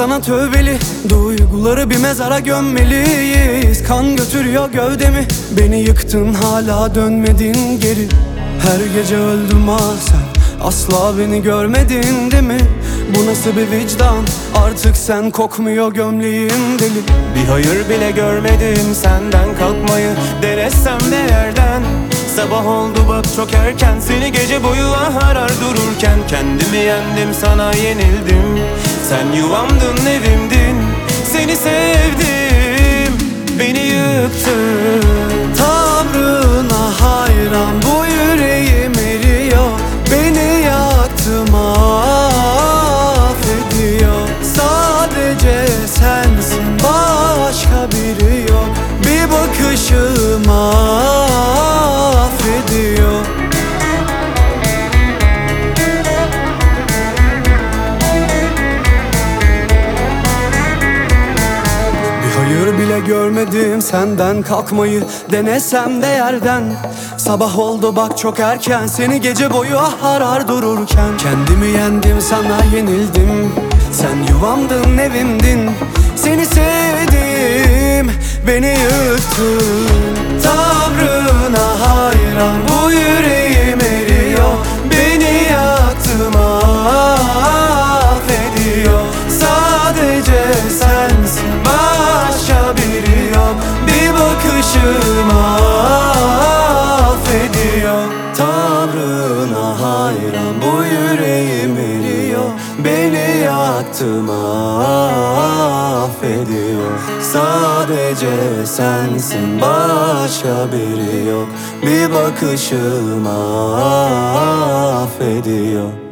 sana tövbeli, duyguları bir mezara gömmeliyiz. Kan götürüyor gövdemi, beni yıktın hala dönmedin geri. Her gece öldüm ah sen, asla beni görmedin değil mi? Bu nasıl bir vicdan, artık sen kokmuyor gömleğin deli. Bir hayır bile görmedim senden kalkmayı denesem de yerden. Sabah oldu bak çok erken, seni gece boyu arar dururken. Kendimi yendim sana yenildim, sen yuvamdın evimdin. Seni sevdim, beni yıktın. Tavrına hayran bu yüreğim eriyor, beni yaktı mahvediyor. Sadece sensin, başka biri yok, bir bakışım affediyor. Hayır bile görmedim senden kalkmayı denesem de yerden. Sabah oldu bak çok erken, seni gece boyu arar dururken. Kendimi yendim sana yenildim, sen yuvamdın evimdin. Seni sevdim, beni yıktın. Tavrına hayran bu yüreğim eriyor, beni yaktı mahvediyor. Sadece sensin, başka biri yok, bir bakışım affediyor. Tavrına hayran bu yüreğim eriyor, beni yaktı mahvediyor. Sadece sensin, başka biri yok, bir bakışım affediyor.